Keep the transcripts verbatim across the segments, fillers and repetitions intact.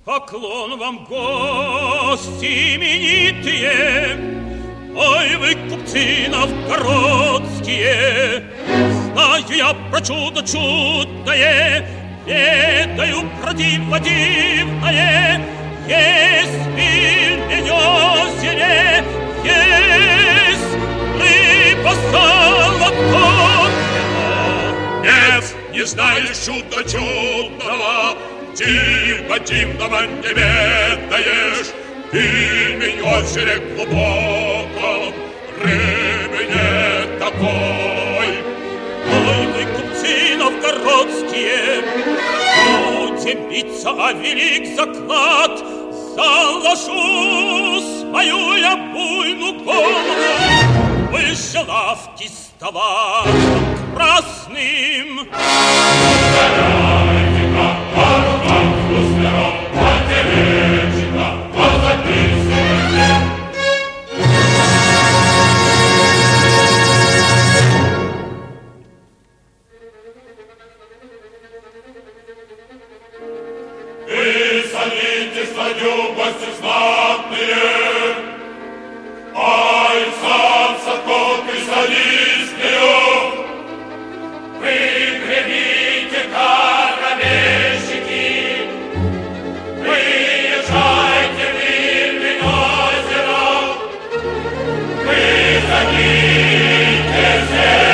Поклон вам, гости именитые, ой, вы, купцы новгородские. Знаю я про чудо чудное, ведаю про диво дивное. Есть пельмень озере, есть рыба золотая. Нет, не знаешь чудо чудного, диво дивного не ведаешь. Пельмень озере глубоком, рыбы нет такой. Ой, вы, купцы новгородские, будем биться, а велик заклад. Заложу свою я буйную голову выше лавки с товаром красным. Устаряйте-ка, пару-ка, устарок, потеречка, позаписывайте. Вы садитесь на дню, гости знатные, ай, сам Садко, ты садись пью. Вы гребите, корабельщики, выезжайте в Пельмень озеро, вы садитесь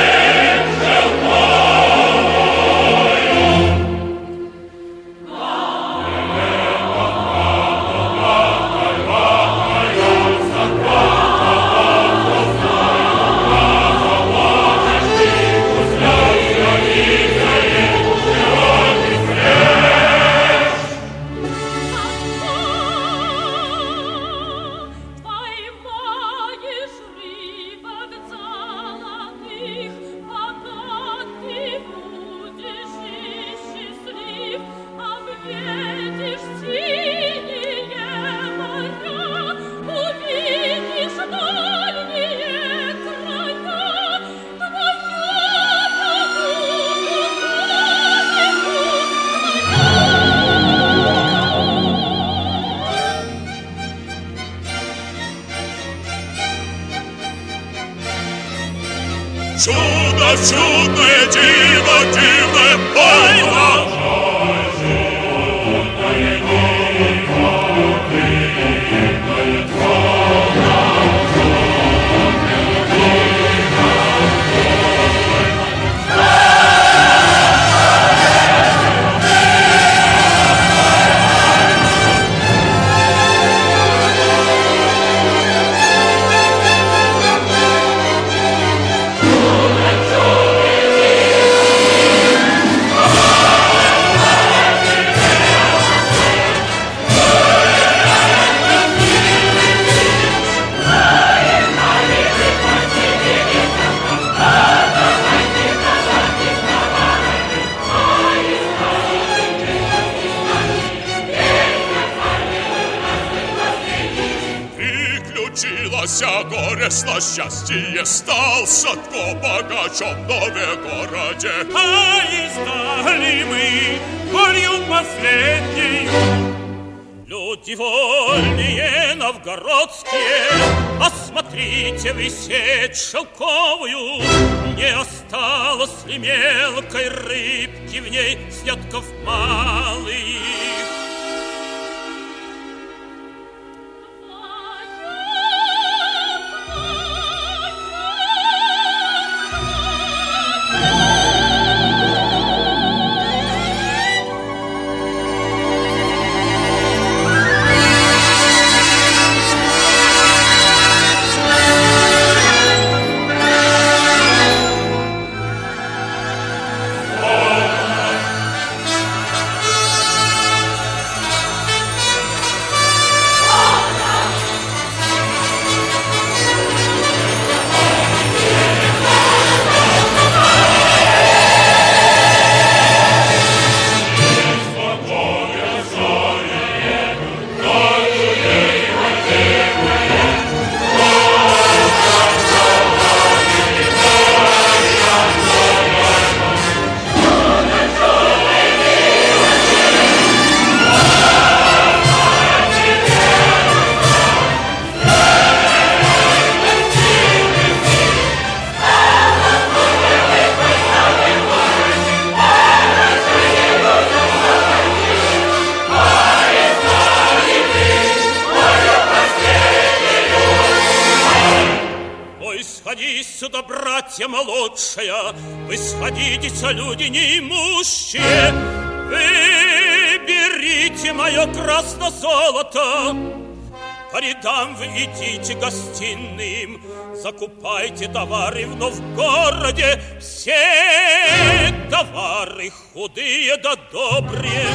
чудо, чудное диво, дивное пойма. Горестно счастье, стал Садко богачом в Новегороде. А издали мы волю последнюю. Люди вольные новгородские, посмотрите вы сеть шелковую. Не осталось ли мелкой рыбки в ней, снятков малых? Oh, сюда, братья молодшие, вы сходитесь, люди неимущие, вы берите мое красно-золото, по рядам вы идите гостиным, закупайте товары вновь в городе, все товары худые да добрые.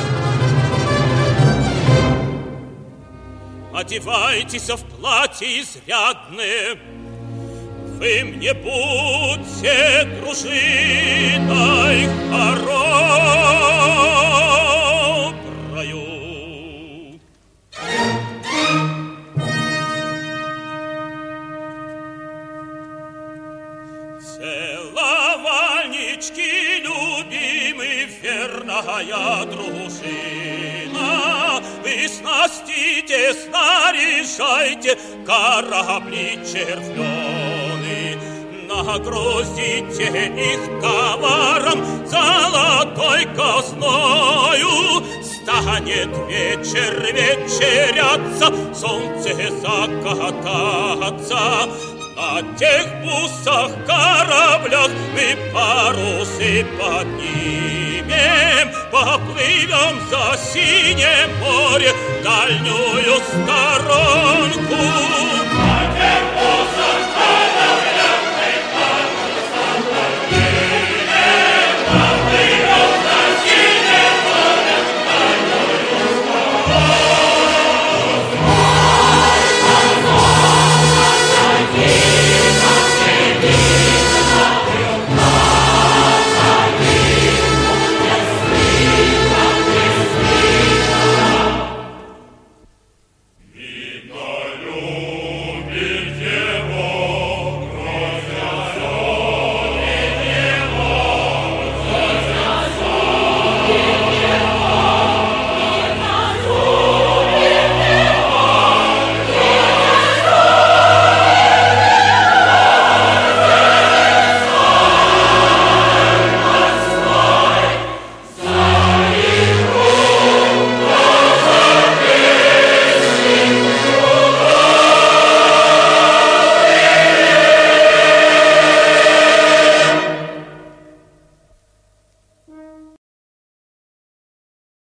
Одевайтесь в платье изрядные, вы мне будьте дружиной хороброю. Целовальнички, любимый, верная дружина, вы снастите, снаряжайте корабли червленый, нагрузите их товаром золотой казною. Станет вечер вечеряться, солнце закататься, на тех бусах, кораблях мы парусы поднимем, поплывем за синее море, дальнюю сторонку.